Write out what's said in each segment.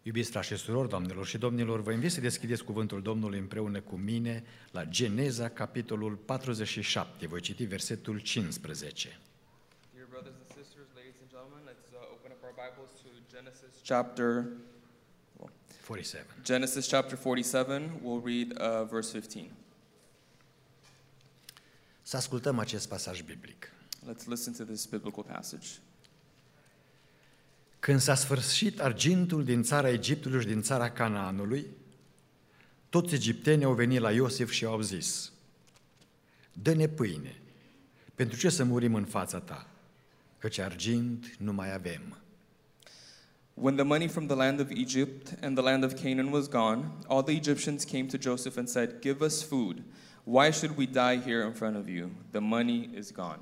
Iubiți frați și surori, doamnelor și domnilor, vă invit să deschideți cuvântul Domnului împreună cu mine la Geneza, capitolul 47. Voi citi versetul 15. Dear brothers and sisters, ladies and gentlemen, let's open up our Bibles to Genesis chapter 47. We'll read verse 15. Să ascultăm acest pasaj biblic. Let's listen to this biblical passage. Când s-a sfârșit argintul din țara Egiptului și din țara Canaanului, toți egiptenii au venit la Iosif și au zis: dă-ne pâine, pentru ce să murim în fața ta, căci argint nu mai avem. When the money from the land of Egypt and the land of Canaan was gone, all the Egyptians came to Joseph and said, give us food. Why should we die here in front of you? The money is gone.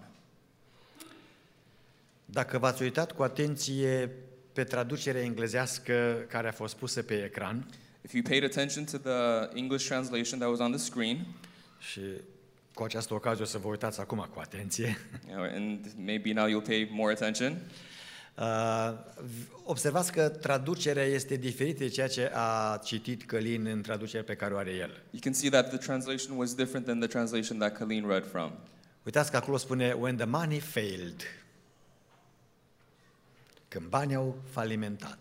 Dacă v-ați uitat cu atenție pe traducerea englezească care a fost pusă pe ecran, If you paid attention to the English translation that was on the screen, și cu această ocazie o să vă uitați acum cu atenție, and maybe now you'll pay more attention, observați că traducerea este diferită de ceea ce a citit Călin în traducerea pe care o are el. you can see that the translation was different than the translation that Colleen read from. Uitați că acolo spune when the money failed. Când banii au falimentat.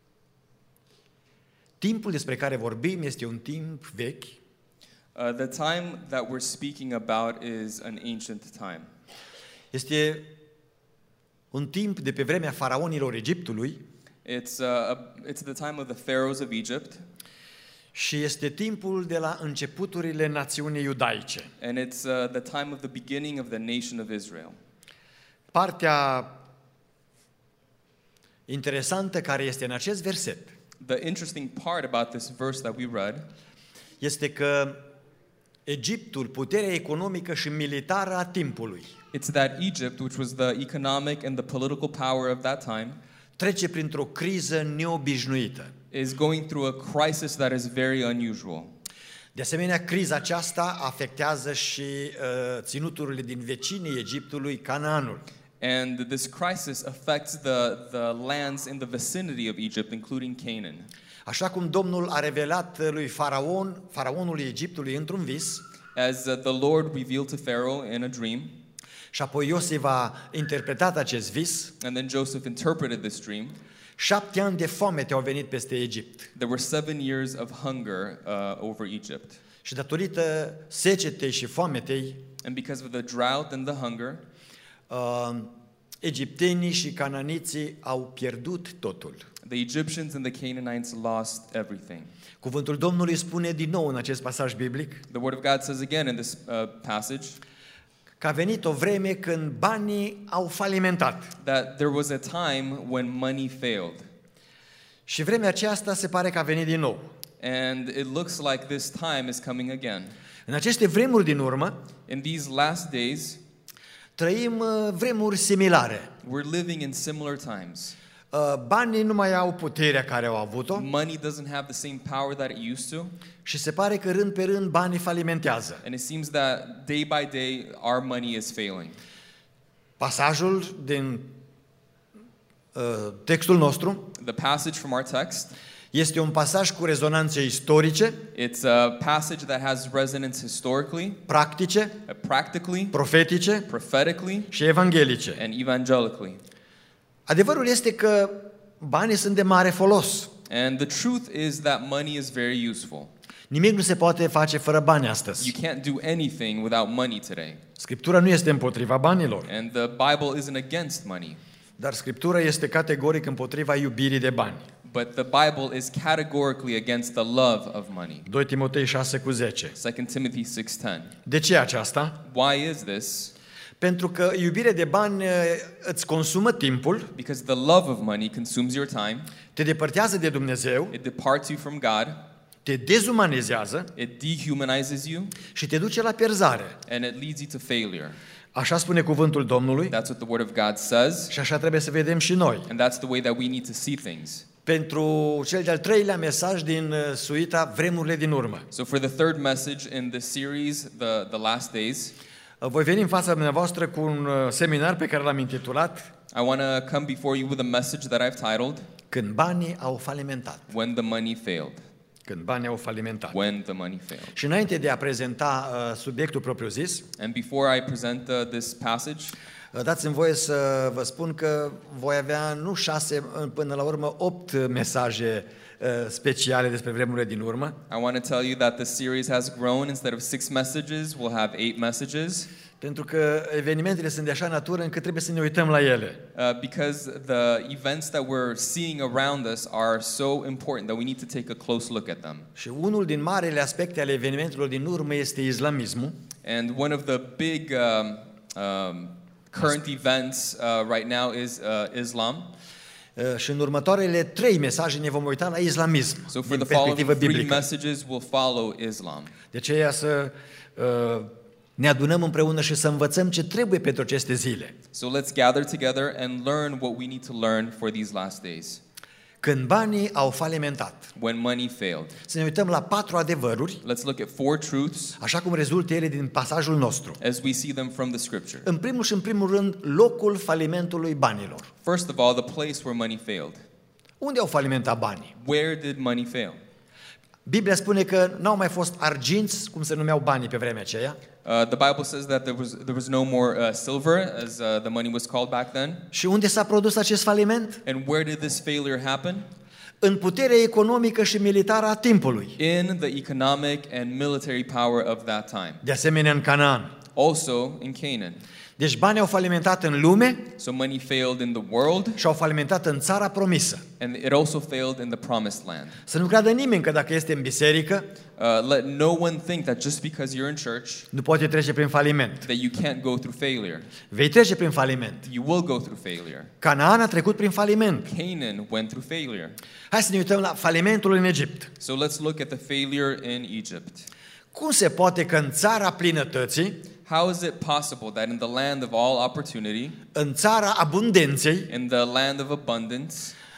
Timpul despre care vorbim este un timp vechi. The time that we're speaking about is an ancient time. Este un timp de pe vremea faraonilor Egiptului. It's the time of the pharaohs of Egypt. Și este timpul de la începuturile națiunii iudaice. And it's the time of the beginning of the nation of Israel. Partea interesantă care este în acest verset The interesting part about this verse that we read este că Egiptul, puterea economică și militară a timpului, it's that Egypt, which was the economic and the political power of that time, trece printr-o criză neobișnuită. is going through a crisis that is very unusual. De asemenea, criza aceasta afectează și ținuturile din vecinii Egiptului, Canaanul. And this crisis affects the lands in the vicinity of Egypt, including Canaan. Așa cum Domnul a revelat lui faraonului Egiptului într-un vis, As the Lord revealed to Pharaoh in a dream, și apoi Iosif a interpretat acest vis, and then Joseph interpreted this dream, 7 ani de foamete au venit peste Egipt. there were 7 years of hunger over Egypt. Și datorită secetei și foametei, And because of the drought and the hunger, egiptenii și cananiții au pierdut totul. the Egyptians and the Canaanites lost everything. Cuvântul Domnului spune din nou în acest pasaj biblic The Word of God says again in this passage că a venit o vreme când banii au falimentat. that there was a time when money failed. Și vremea aceasta se pare că a venit din nou. And it looks like this time is coming again. În aceste vremuri din urmă, In these last days, trăim vremuri similare. we're living in similar times. Banii nu mai au puterea care au avut-o Money doesn't have the same power that it used to, și se pare că rând pe rând banii falimentează. and it seems that day by day our money is failing. Pasajul din textul nostru The passage from our text, este un pasaj cu rezonanțe istorice, it's a passage that has resonance historically, practice, practically, profetice prophetically, și evanghelice. and evangelically. Adevărul este că banii sunt de mare folos. And the truth is that money is very useful. Nimic nu se poate face fără bani astăzi. You can't do anything without money today. Scriptura nu este împotriva banilor, And the Bible isn't against money. dar Scriptura este categoric împotriva iubirii de bani. But the Bible is categorically against the love of money. 2 Timotei 6:10. 2 Timothy 6:10. De ce aceasta? Why is this? Pentru că iubirea de bani îți consumă timpul, Because the love of money consumes your time, te depărtează de Dumnezeu, it departs you from God, te dezumanizează it dehumanizes you, și te duce la pierzare. and it leads you to failure. Așa spune cuvântul Domnului That's what the Word of God says, și așa trebuie să vedem și noi. and that's the way that we need to see things. Pentru cel de-al treilea mesaj din suita Vremurile din urmă. So for the third message in this series, the last days, Voi veni în fața dumneavoastră cu un seminar pe care l-am intitulat I want to come before you with a message that I've titled Când banii au falimentat. When the money failed. Când banii au falimentat. When the money failed. Și înainte de a prezenta subiectul propriu-zis, And before I present this passage, dați-mi voie să vă spun că voi avea nu 6, până la urmă 8 mesaje speciale despre vremurile din urmă. I want to tell you that the series has grown. Instead of 6 messages, we'll have 8 messages. Pentru că evenimentele sunt de așa natură încât trebuie să ne uităm la ele. Because the events that we're seeing around us are so important that we need to take a close look at them. Și unul din marele aspecte ale evenimentelor din urmă este islamismul. And one of the big current events right now is Islam. Și în următoarele 3 mesaje ne vom uita la islamism So for din the following perspectivă 3 biblică. messages, we'll follow Islam. De aceea să ne adunăm împreună și să învățăm ce trebuie pentru aceste zile. So let's gather together and learn what we need to learn for these last days. Când banii au falimentat. When money failed. Să ne uităm la 4 adevăruri, Let's look at 4 truths așa cum rezultă ele din pasajul nostru. as we see them from the scripture. În primul și în primul rând, locul falimentului banilor. First of all, the place where money failed. Unde au falimentat banii? Where did money fail? Biblia spune că n-au mai fost arginți, cum se numeau banii pe vremea aceea, The Bible says that there was no more silver, as the money was called back then. și unde s-a produs acest faliment? And where did this failure happen? În puterea economică și militară a timpului. In the economic and military power of that time. De asemenea în Canaan. Also in Canaan. Deci banii au falimentat în lume So money failed in the world, și au falimentat în țara promisă. and it also failed in the promised land. Să nu creadă nimeni că dacă este în biserică, Let no one think that just because you're in church nu poate trece prin faliment. that you can't go through failure. Vei trece prin faliment. You will go through failure. Canaan a trecut prin faliment. Canaan went through failure. Hai să ne uităm la falimentul în Egipt. So let's look at the failure in Egypt. Cum se poate că în țara plinătății, How is it possible that in the land of all opportunity, în țara abundenței, in the land of abundance,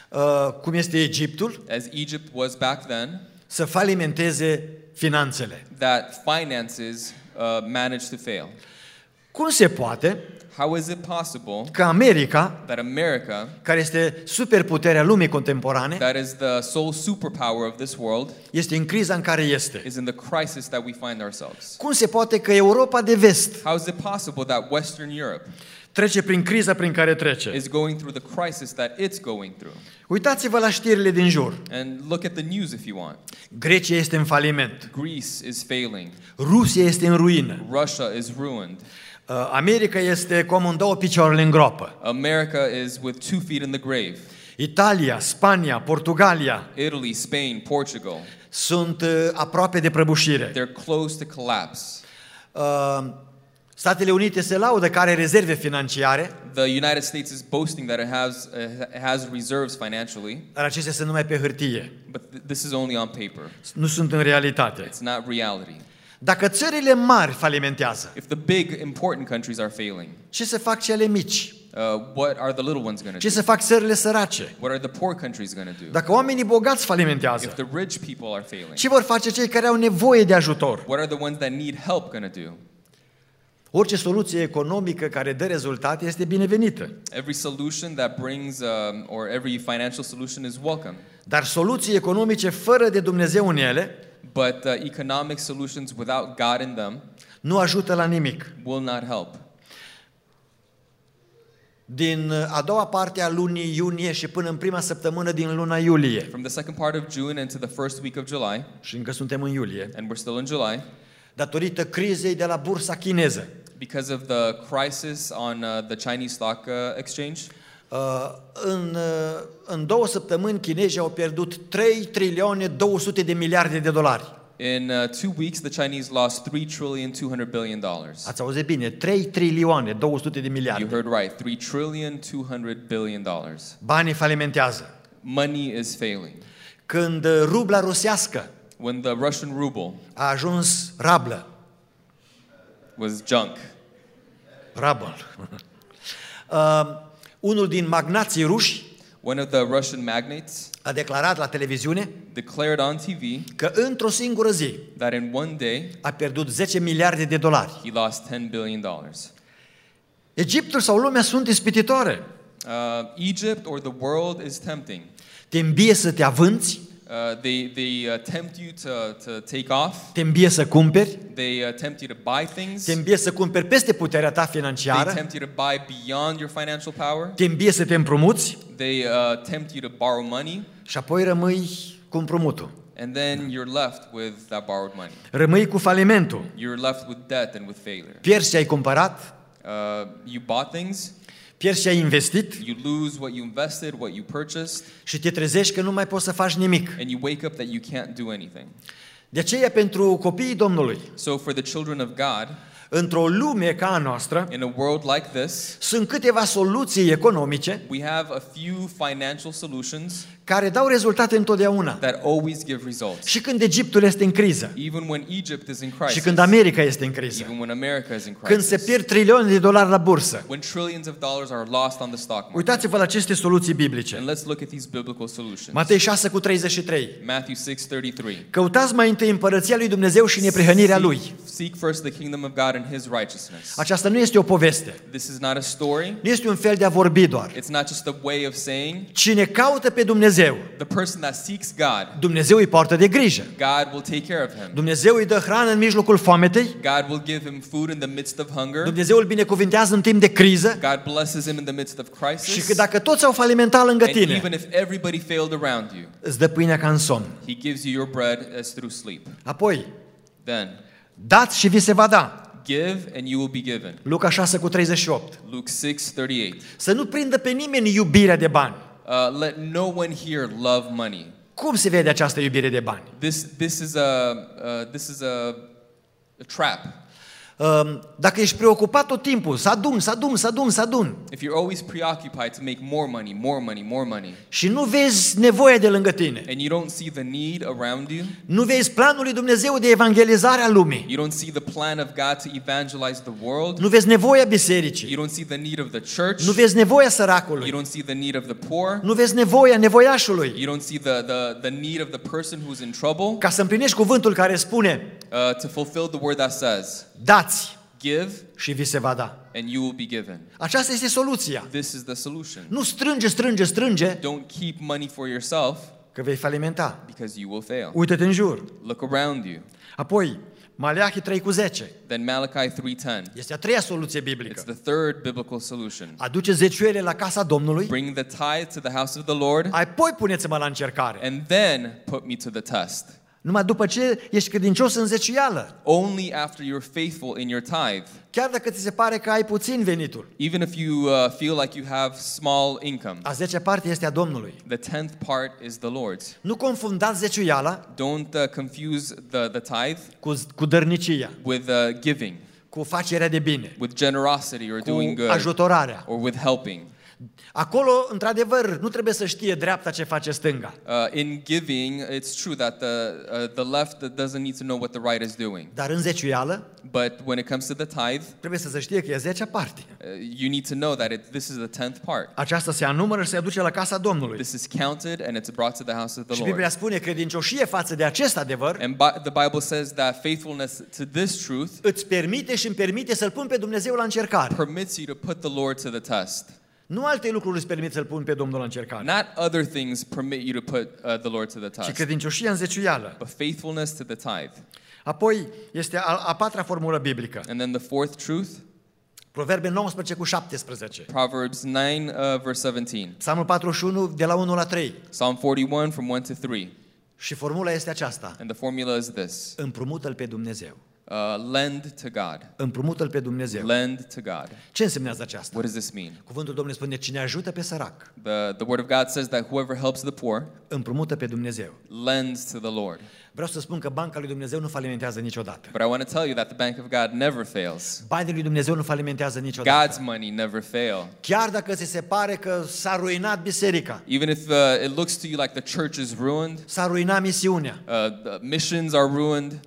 cum este Egiptul, as Egypt was back then, să falimenteze finanțele? that finances managed to fail? Cum se poate How is it possible că America, that America, care este superputerea lumii contemporane, that is the sole superpower of this world, este în criza în care este? is in the crisis that we find ourselves? Cum se poate că Europa de vest How is it possible that Western Europe trece prin criza prin care trece? is going through the crisis that it's going through? Uitați-vă la știrile din jur. And look at the news if you want. Grecia este în faliment. Greece is failing. Rusia este în ruină. Russia is ruined. America este cum în 2 picioarele în groapă. America is with 2 feet in the grave. Italia, Spania, Portugalia Italy, Spain, Portugal, sunt aproape de prăbușire. they're close to collapse. Statele Unite se laudă că are rezerve financiare, The United States is boasting that it has reserves financially, dar acestea sunt numai pe hârtie. but this is only on paper. Nu sunt în realitate. It's not reality. Dacă țările mari falimentează, If the big, important countries are failing, ce să fac cele mici? what are the little ones going to Ce do? să fac țările sărace? What are the poor countries going to do? Dacă oamenii bogați If falimentează, the rich people are failing, ce vor face cei care au nevoie de ajutor? what are the ones that need help going to do? Orice soluție economică care dă rezultate este binevenită. Every solution that brings, or every financial solution is welcome. Dar soluții economice fără de Dumnezeu în ele But economic solutions without God in them nu ajută la nimic. will not help. Din a doua parte a lunii iunie și până în prima săptămână din luna iulie, From the second part of June into the first week of July, și încă suntem în iulie, and we're still in July, datorită crizei de la bursa chineză, because of the crisis on the Chinese stock exchange, în 2 săptămâni chinezii au pierdut 3 trilioane 200 de miliarde de dolari. in 2 weeks the Chinese lost $3.2 trillion. Ați auzit bine, 3 trilioane 200 de You miliarde. heard right, $3.2 trillion. Banii falimentează. Money is failing. Când rubla rusească When the Russian ruble a ajuns rablă, was junk, rabl, unul din magnații ruși one of the Russian magnates a declarat la televiziune declared on TV că într-o singură zi that in one day a pierdut 10 miliarde de dolari. he lost $10 billion. Egiptul sau lumea sunt ispititoare. Egypt or the world is tempting. te îmbie să te avânți, They tempt you to take off. te îmbie să cumperi, They tempt you to buy things. te îmbie să cumperi peste puterea ta They financiară, tempt you to buy beyond your financial power. te îmbie să te împrumuți They tempt you to borrow money. și apoi rămâi cu împrumutul. And then you're left with that borrowed money. Rămâi cu falimentul. You're left with debt and with failure. Pierzi ce ai cumpărat, You bought things. pierzi ce ai investit You lose what you invested, what you purchased, și te trezești că nu mai poți să faci nimic. and you wake up that you can't do anything. De aceea, pentru copiii Domnului, So for the children of God, într-o lume ca a noastră, in a world like this, sunt câteva soluții economice we have a few financial solutions care dau rezultate întotdeauna. that always give results. Și când Egiptul este în criză, Even when Egypt is in și crisis, când America este în criză, even when America is in când se crisis, pierd trilioane de dolari la bursă. when trillions of dollars are lost on the stock market. Uitați-vă la aceste soluții biblice. And let's look at these biblical solutions. Matei 6:33. Matthew 6:33. Căutați mai întâi împărăția lui Dumnezeu și neprihănirea lui. Seek first the kingdom of God and his righteousness. Aceasta nu este o poveste. This is not a story. Nu este un fel de a vorbi doar. It's not just a way of saying. Cine caută pe Dumnezeu, The person that seeks God, Dumnezeu îi poartă de grijă. God will take care of him. Dumnezeu îi dă hrană în mijlocul foametei. God will give him food in the midst of hunger. Dumnezeu îl binecuvintează în timp de criză. God blesses him in the midst of crisis. Și că dacă toți au falimentat lângă And tine, even if everybody failed around you, îți dă pâinea ca în somn. he gives you your bread as through sleep. Apoi, Then, dați și vi se va da. give and you will be given. Luca 6:38. Luke 6:38. Să nu prindă pe nimeni iubirea de bani. Let no one here love money. Cum se vede această iubire de bani? This is a trap. Dacă ești preocupat tot timpul, să adun, If you're always preoccupied to make more money, more money, more money, și nu vezi nevoia de lângă tine, and you don't see the need around you, nu vezi planul lui Dumnezeu de evangelizare a lumii, you don't see the plan of God to evangelize the world, nu vezi nevoia bisericii, you don't see the need of the church, nu vezi nevoia you săracului, don't see the need of the poor, nu vezi nevoia nevoiașului, you don't see the need of the person who's in trouble, ca să împlinești cuvântul care spune, to fulfill the word that says, dați give și vi se va da. and you will be given. Aceasta este soluția. This is the solution. Nu strânge, Don't keep money for yourself că vei falimenta. because you will fail. Uită-te în jur. Look around you. Apoi, Maleahi 3:10. Then Malachi 3:10. Este a treia soluție It's biblică. the third biblical solution. Aduce zeciuiele la casa Domnului, Bring the tithe to the house of the Lord, apoi puneți-mă la încercare. and then put me to the test. Numai după ce ești credincios în zeciuială. Only after you're faithful in your tithe. Chiar dacă ți se pare că ai puțin venitul. Even if you feel like you have small income. A 10-a parte este a Domnului. The 10th part is the Lord's. Nu confundați zeciuiala Don't confuse the tithe cu dărnicia, with giving, cu facerea de bine, with generosity or doing cu good, ajutorarea. or with helping. Acolo, într-adevăr, nu trebuie să știe dreapta ce face stânga. In giving, it's true that the left doesn't need to know what the right is doing. Dar în zeciuială, But when it comes to the tithe, trebuie să se știe că e 10-a parte. you need to know that this is the 10th part. Aceasta se anumără și se aduce la casa Domnului. This is counted and it's brought to the house of the Și Biblia Lord. spune credincioșie față de acest adevăr And the Bible says that faithfulness to this truth îți permite și îmi permite să-L pun pe Dumnezeu la încercare. permits you to put the Lord to the test. Nu alte lucruri îți permit să-L pun pe Domnul la încercare, Not other things permit you to put the Lord to the ci test, credincioșia în zeciuială. but faithfulness to the tithe. Apoi este a patra formulă biblică. And then the fourth truth, Proverbe 19:17. Proverbs 9, verse 17. Psalmul 41 de la 1 la 3. Psalm 41 from 1 to 3. Și formula este aceasta. And the formula is this. Împrumută-L pe Dumnezeu. Lend to God. Împrumută-L pe Dumnezeu. Lend to God. Ce însemnează aceasta? What does this mean? Cuvântul Domnului spune, cine ajută pe sărac, The word of God says that whoever helps the poor împrumută pe Dumnezeu. lends to the Lord. Vreau să spun că banca lui Dumnezeu nu falimentează niciodată. But I want to tell you that the bank of God never fails. Banii lui Dumnezeu nu falimentează niciodată. God's money never fail. Chiar dacă ți se pare că s-a ruinat biserica, Even if it looks to you like the church is ruined, s-a ruinat misiunea, the missions are ruined,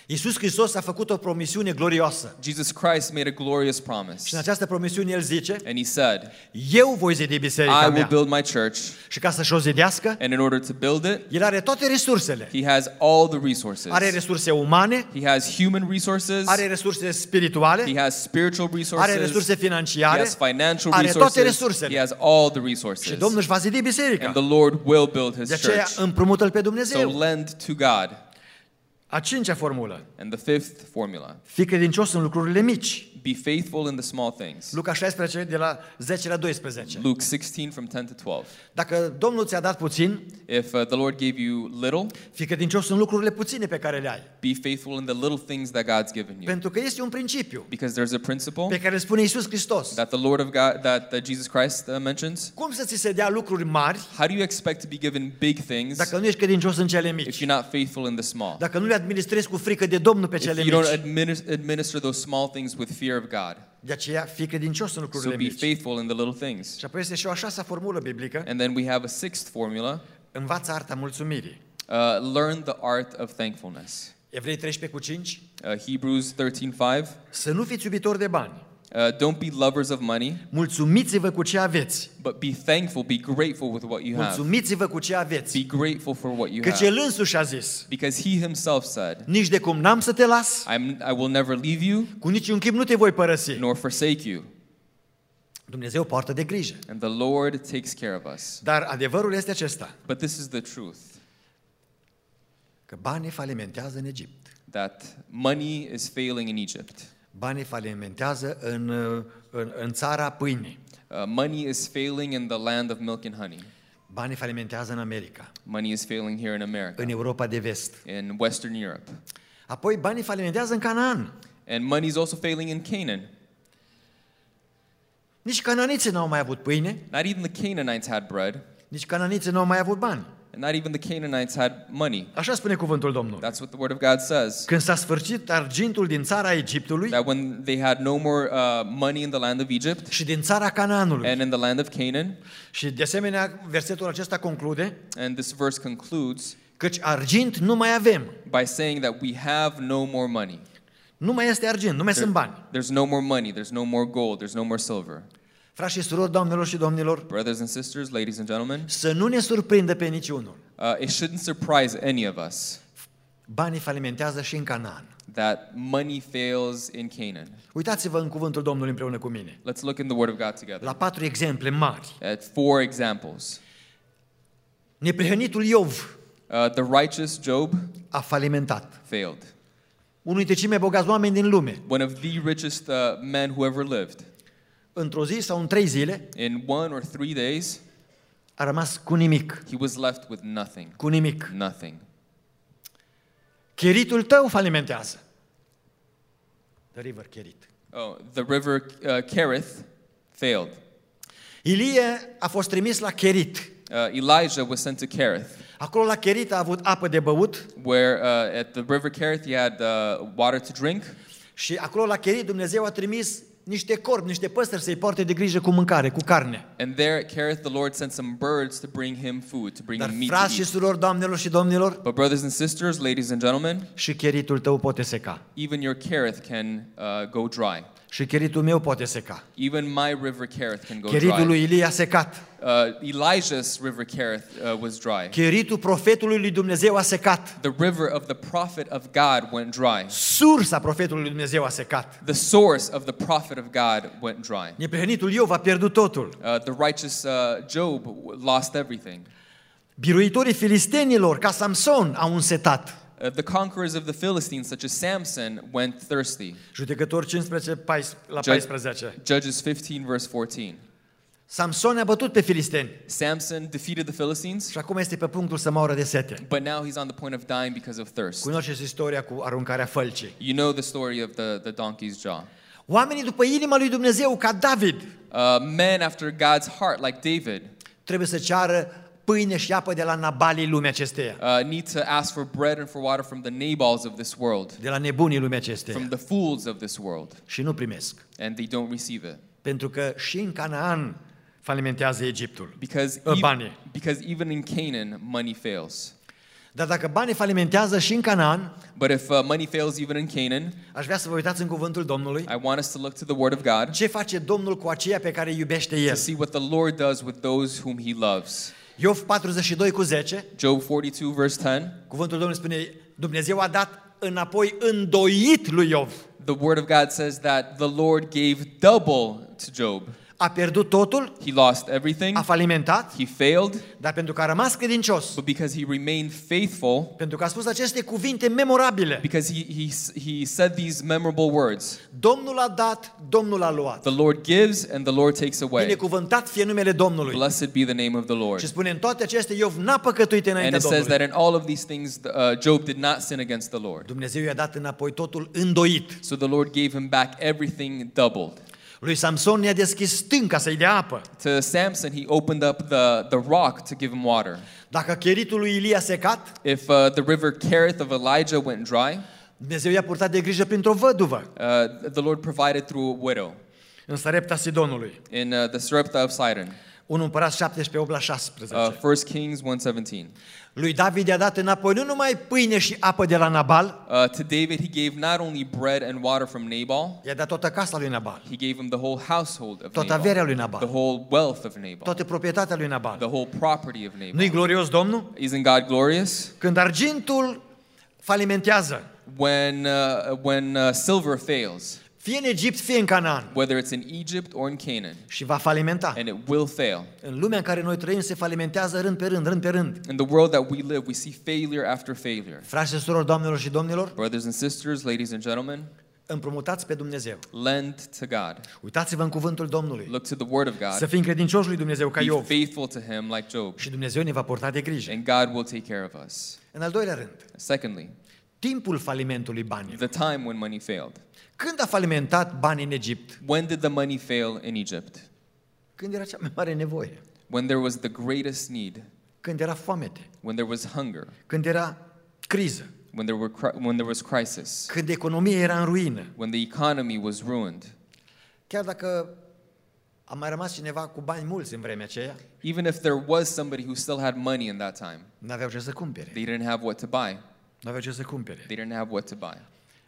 Iisus Hristos a făcut o promisiune glorioasă. Jesus Christ made a glorious promise. Și în această promisiune El zice, And he said, eu voi zidi biserica I will mea. build my church. Și ca să-și o zidească, And in order to build it, El are toate resursele. he has all the resources. Are resurse umane, He has human resources. are resurse spirituale, He has spiritual are resources. resurse He financiare, has financial are toate resources. resursele. He has all the Și resources. Domnul își va zidi And biserica. the Lord will build his De aceea church. împrumută-L pe So Dumnezeu. lend to God. A cincea formulă. And the fifth formula, Fii credincios în lucrurile mici. be faithful in the small things. Luca 16 de la 10 la 12. Luke 16 from 10 to 12. Dacă Domnul ți-a dat puțin, If the Lord gave you little, fii credincios în lucrurile puține pe care le ai. be faithful in the little things that God's given you. Pentru că este un principiu Because there's a principle pe care îl spune Iisus Hristos. that the Lord of God, that Jesus Christ mentions. Cum să ți se dea lucruri mari How do you expect to be given big things dacă nu ești credincios în cele if mici? you're not faithful in the small? Dacă nu le administrezi cu frică de Domnul pe If cele you don't mici. administer those small things with fear of God. De aceea fii credincios în So lucrurile be mici. faithful in the little things. Și apoi este și o a șasea formulă biblică. And then we have a sixth formula. Învață arta mulțumirii. Learn the art of thankfulness. Evrei 13:5. Hebrews 13:5. Să nu fiți iubitori de bani. Don't be lovers of money, Mulțumiți-vă cu ce aveți. but be thankful, be grateful with what you have. Mulțumiți-vă cu ce aveți. Be grateful for what you Căci have. El însuși a zis, Because he himself said, nici de cum n-am să te las, I will never leave you cu niciun chip nu te voi părăsi. nor forsake you. Dumnezeu poartă de grijă. And the Lord takes care of us. Dar adevărul este acesta, But this is the truth, că banii falimentează în Egipt. that money is failing in Egypt. Banii falimentează în țara pâinii. Money is failing in the land of milk and honey. Banii falimentează în America, Money is failing here in America, în Europa de vest. in Western Europe. Apoi banii falimentează în Canaan. And money is also failing in Canaan. Nici cananiții n-au mai avut pâine, Not even the Canaanites had bread, nici cananiții n-au mai avut bani. and not even the Canaanites had money. Așa spune cuvântul Domnului. That's what the Word of God says. Când s-a sfârșit argintul din țara Egiptului That when they had no more money in the land of Egypt și din țara Canaanului. and in the land of Canaan, Și de asemenea, versetul acesta conclude, and this verse concludes căci argint nu mai avem. by saying that we have no more money. Nu mai este argint, nu mai sunt bani. There's no more money, there's no more gold, there's no more silver. Frați și surori, doamnelor și domnilor, Brothers and sisters, ladies and gentlemen, să nu ne surprindă pe niciunul. it shouldn't surprise any of us Banii falimentează și în Canaan. that money fails in Canaan. Uitați-vă în cuvântul Domnului împreună cu mine. Let's look in the Word of God together La 4 exemple mari. at 4 examples. Neprihănitul Iov The righteous Job a falimentat. failed. Unul dintre cei mai bogați oameni din lume. One of the richest men who ever lived. Într-o zi sau în 3 zile In 1 or 3 days, a rămas cu nimic. he was left with nothing. Cu nimic. Nothing. Cheritul tău falimentează. The river Cherit. Oh, the river Kerith failed. Ilie a fost trimis la Cherit. Elijah was sent to Kerith, Acolo la Cherit a avut apă de băut where at the river Kerith he had water to drink, și acolo la Cherit Dumnezeu a trimis niște corbi, niște păsări să-i poarte de grijă cu mâncare, cu carne. and there at Kerith the Lord sent some birds to bring him food, to bring Dar him meat frați to și eat. surori, doamnelor și domnilor, But brothers and sisters, ladies and gentlemen, și Cheritul tău poate seca. even your Kerith can go dry. Și Cheritul meu poate seca. Even my river Kerith can go Cheritul dry. lui Ilie a secat. Elijah's river Kerith was dry. Cheritul profetului lui Dumnezeu a secat. The river of the prophet of God went dry. Sursa profetului lui Dumnezeu a secat. The source of the prophet of God went dry. Neprihănitul Iov a pierdut totul. The righteous Job lost everything. Biruitorii filistenilor, ca Samson, au însetat. The conquerors of the Philistines, such as Samson, went thirsty. Judecători 15, la 14. Judges 15, verse 14. Samson a bătut pe filisteni Samson defeated the Philistines, și acum este pe punctul să moară de sete. but now he's on the point of dying because of thirst. Cunoașteți istoria cu aruncarea fălcii. You know the story of the donkey's jaw. Oamenii după inima lui Dumnezeu, ca David, Men after God's heart, like David, trebuie să ceară pâine și apă de la nabalii lumii acesteia, need to ask for bread and for water from the Nabals of this world, de la nebunii lumii from acesteia. the fools of this world, Și nu primesc. and they don't receive it. Pentru că și în Canaan falimentează Egiptul. Because Banii. because even in Canaan, money fails. Dar dacă banii falimentează și în Canaan, But if money fails even in Canaan, aș vrea să vă uitați în cuvântul Domnului. I want us to look to the Word of God Ce face Domnul cu aceia pe care îi iubește El? to see what the Lord does with those whom He loves. Iov 42:10, Job 42, verse 10, cuvântul Domnului spune, Dumnezeu a dat înapoi îndoit lui Iov. the Word of God says that the Lord gave double to Job. A pierdut totul, He lost everything, a falimentat, he failed, dar pentru că a rămas credincios, but because he remained faithful, pentru că a spus aceste cuvinte memorabile. because he said these memorable words, Domnul a dat, Domnul a luat. the Lord gives and the Lord takes away. Binecuvântat fie numele Domnului. Blessed be the name of the Lord. Și spune, în toate acestea Iov n-a păcătuit And înaintea it says Domnului. that in all of these things, Job did not sin against the Lord. Dumnezeu i-a dat înapoi totul îndoit. So the Lord gave him back everything doubled. Lui Samson i-a deschis stânca să-i dea apă. To Samson, he opened up the rock to give him water. Dacă cheritul lui Ilie a secat, If the river Kerith of Elijah went dry, Dumnezeu i-a purtat de grijă printr-o văduvă the Lord provided through a widow în Sarepta Sidonului. in the Sarepta of Sidon. 1 Împărați 17:8-16. 1 Kings 1:17. Lui David i-a dat înapoi nu numai pâine și apă de la Nabal, To David, he gave not only bread and water from Nabal, i-a dat toată casa lui Nabal, he gave him the whole household of toată averea lui Nabal, the Nabal, whole wealth of Nabal, toată proprietatea lui Nabal. the whole property of Nabal. Nu-i glorios Domnul? Isn't God glorious? Când argintul falimentează, When silver fails, fie în Egipt, fie în Canaan, whether it's in Egypt or in Canaan, și va falimenta. and it will fail. În lumea în care noi trăim se falimentează rând pe rând, rând pe rând. In the world that we live, we see failure after failure. Frați și surori, doamnelor și domnilor, Brothers and sisters, ladies and gentlemen, împrumutați pe Dumnezeu. lend to God. Uitați-vă în cuvântul Domnului. Look to the Word of Să God. fim credincioși lui Dumnezeu ca Be Iov. faithful to Him like Job, Și Dumnezeu ne va purta de grijă. and God will take care of us. În al doilea rând, Secondly, timpul falimentului banilor. the time when money failed. Când a falimentat banii în Egipt? When did the money fail in Egypt? Când era cea mai mare nevoie. When there was the greatest need, Când era foamete. when there was hunger, Când era criză. when there was crisis, Când economia era în ruină. when the economy was ruined. Chiar dacă a mai rămas cineva cu bani mulți în vremea aceea, Even if there was somebody who still had money in that time, n-aveau ce să cumpere. they didn't have what to buy. N-aveau ce să cumpere. They didn't have what to buy.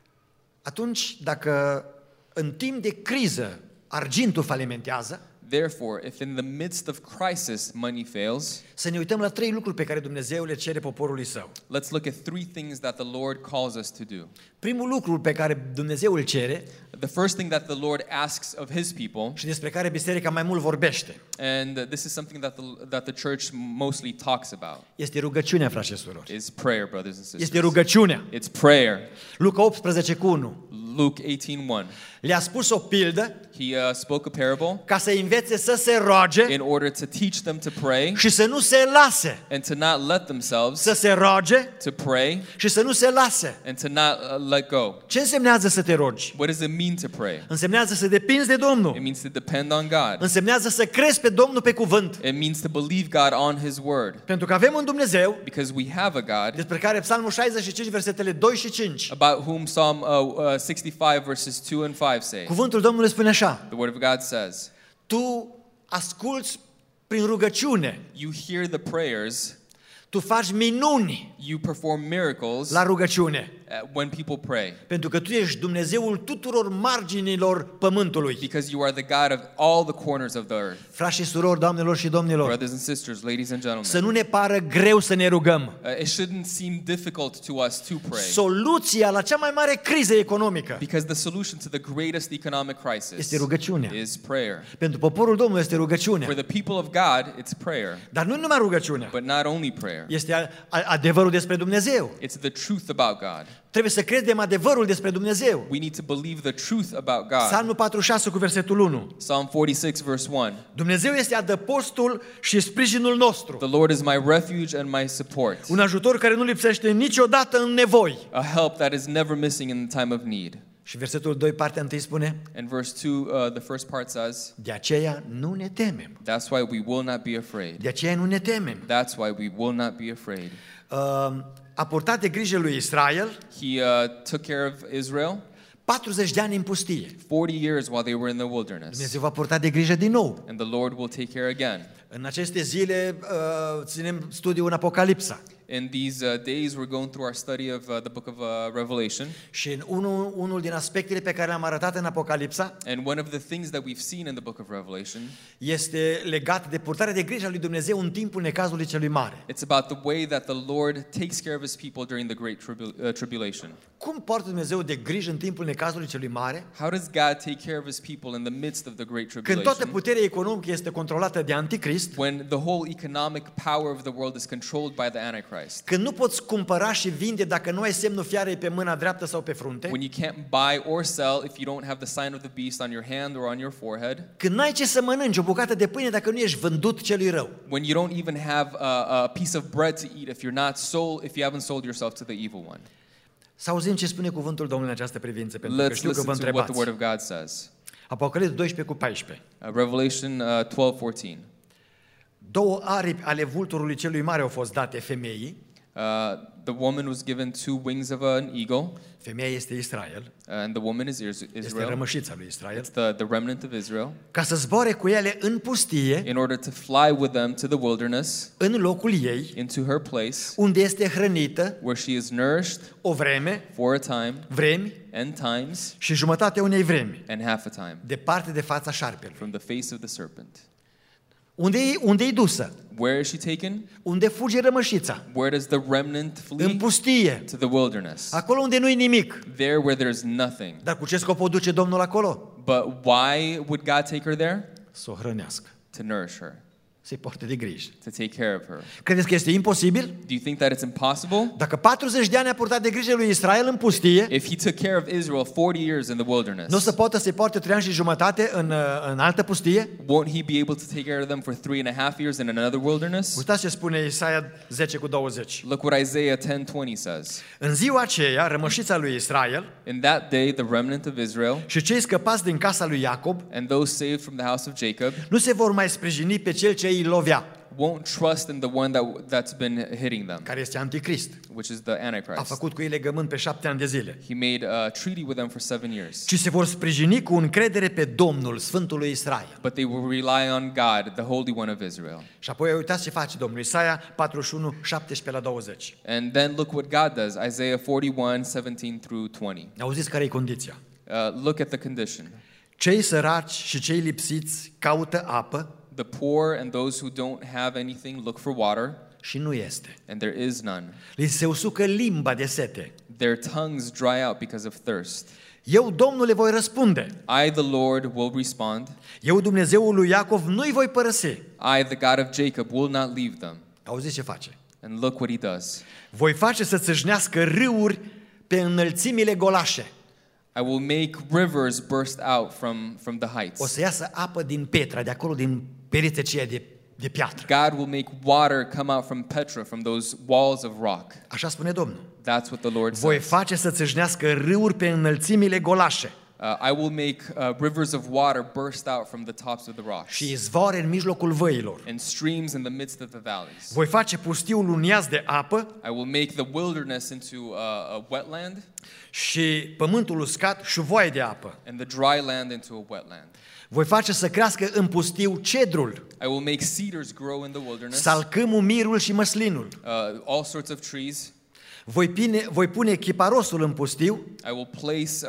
Atunci, dacă în timp de criză argintul falimentează, Therefore, if in the midst of crisis money fails, să ne uităm la 3 lucruri pe care Dumnezeu le cere poporului său. let's look at 3 things that the Lord calls us to do. Primul lucru pe care Dumnezeu îl cere The first thing that the Lord asks of His people, și despre care biserica mai mult vorbește, and this is something that the church mostly talks about, este rugăciunea, frați și surori. is prayer, brothers and Este sisters. rugăciunea. It's prayer. Luca 18:1. Luke 18:1. Le-a spus o pildă He spoke a parable ca să învețe să se roage in order to teach them to pray și să nu se lase. and to not let themselves Să se roage to pray și să nu se lase. and to not let go. Ce însemnează să te rogi? What does it mean to pray? Însemnează să depinzi de Domnul. It means to depend on God. Însemnează să crezi pe Domnul pe cuvânt. It means to believe God on His word. Pentru că avem un Dumnezeu Because we have a God despre care Psalmul 65, versetele 2 și 5. about whom Psalm 65 verses 2 and 5 say. Cuvântul Domnului spune așa: The word of God says, tu asculți prin rugăciune, you hear the prayers, tu faci minuni you perform miracles la rugăciune. when people pray. Pentru că tu ești Dumnezeul tuturor marginilor pământului. Because you are the God of all the corners of the earth. Frați și surori, doamnelor și domnilor, Brothers and sisters, ladies and să gentlemen, nu ne pară greu să ne rugăm. it shouldn't seem difficult to us to pray. Soluția la cea mai mare criză economică Because the solution to the greatest economic crisis este rugăciunea. is prayer. Pentru poporul Domnului este For rugăciunea. the people of God, it's prayer. Dar nu numai rugăciunea. But not only prayer. Este adevărul despre Dumnezeu. It's the truth about God. Trebuie să credem adevărul despre Dumnezeu. We need to believe the truth about God. Psalmul 46 cu versetul 1. Psalm 46 verse 1. Dumnezeu este adăpostul și sprijinul nostru. The Lord is my refuge and my support. Un ajutor care nu lipsește niciodată în nevoi. A help that is never missing in the time of need. Și versetul 2, partea 1 spune: And verse 2, the first part says, de aceea nu ne temem. that's why we will not be afraid. De aceea nu ne temem. That's why we will not be afraid. A purtat de grijă lui Israel He took care of Israel 40 de ani în pustie. 40 years while they were in the wilderness. Dumnezeu va purta de grijă din nou. And the Lord will take care again. În aceste zile ținem studiul în Apocalipsa. In these days, we're going through our study of the book of Revelation. Și în unul din aspectele pe care le-am arătat în Apocalipsa And one of the things that we've seen in the book of Revelation, este legat de purtarea de grijă a lui Dumnezeu în timpul necazului celui mare. it's about the way that the Lord takes care of his people during the great tribulation. Cum poartă Dumnezeu de grijă în timpul necazului celui mare? How does God take care of his people in the midst of the great Când tribulation? toată puterea economică este controlată de Anticrist, When the whole economic power of the world is controlled by the Antichrist. când nu poți cumpăra și vinde dacă nu ai semnul fiarei pe mâna dreaptă sau pe frunte, When you can't buy or sell if you don't have the sign of the beast on your hand or on your forehead. când n-ai ce să mănânci o bucată de pâine dacă nu ești vândut celui rău. When you don't even have a piece of bread to eat if if you haven't sold yourself to the evil one. Să auzim ce spune cuvântul Domnului în această privință, pentru că Let's știu că vă listen to what the întrebați. Word of God says. Apocalipsa 12 cu 14. Revelation 12:14. Două aripi ale vulturului celui mare au fost date femeii. The woman was given 2 wings of an eagle, Femeia este Israel, and the woman is este Israel. rămășița lui Israel, It's the remnant of Israel. ca să zboare cu ele în pustie, In order to fly with them to the wilderness, în locul ei, into her place, unde este hrănită where she is nourished o vreme, for a time, vremi and times, și jumătatea unei vremi, and half a time, departe de fața șarpelui. from the face of the serpent. Unde e dusă? Where is she taken? Unde fuge rămășița? Where does the remnant În flee? pustie, To the wilderness. acolo unde nu-i nimic. There where there's nothing. Dar cu ce scop o duce Domnul acolo? But why would God take her there? Să o hrănească, To nourish her, să-i poarte de grijă. to take care of her. Credeți că este imposibil? Do you think that it's impossible? Dacă 40 de ani a purtat de grijă lui Israel în pustie, If he took care of Israel 40 years in the wilderness, nu o să poată să-i poarte 3 ani și jumătate în altă pustie? won't he be able to take care of them for 3.5 years in another wilderness? Uitați ce spune Isaia 10 cu 20. Look what Isaiah 10:20 says. În ziua aceea, rămășița lui Israel In that day, the remnant of Israel și cei scăpați din casa lui Iacob and those saved from the house of Jacob nu se vor mai sprijini pe cel ce îi lovea, won't trust in the one that's been hitting them, care este Anticrist. which is the A Antichrist. făcut cu ei legământ pe 7 ani de zile. He made a treaty with them for 7 years. Ci se vor sprijini cu încredere pe Domnul, Sfântul lui Israel. But they will rely on God, the Holy One of Israel. Și apoi uitați ce face Domnul. Isaia 41, 17 la 20. And then look what God does. Isaiah 41:17-20. Auziți care e condiția? Look at the condition. Cei săraci și cei lipsiți caută apă The poor and those who don't have anything look for water, și nu este. and there is none. Li se usucă limba de sete. Their tongues dry out because of thirst. Eu, Domnul, le voi răspunde. I, the Lord, will respond. Eu, Dumnezeul lui Iacov, nu-i voi părăsi. I, the God of Jacob, will not leave them. Auziți ce face? And look what he does. Voi face să țâșnească râuri pe înălțimile golașe. I will make rivers burst out from the heights. O să iasă apă din Petra, de acolo din perițe aceea de piatră. God will make water come out from Petra, from those walls of rock. Așa spune Domnul. That's what the Lord Voi says. face să țâșnească râuri pe înălțimile golașe I will make rivers of water burst out from the tops of the rocks, și izvoare în mijlocul văilor. and streams in the midst of the valleys. Voi face pustiul un iaz de apă I will make the wilderness into a wetland, și pământul uscat șuvoaie de apă. and the dry land into a wetland. Voi face să crească în pustiu cedrul, I will make cedars grow in the wilderness, salcâmul, mirul și măslinul. all sorts of trees. Voi pune chiparosul în pustiu, I will place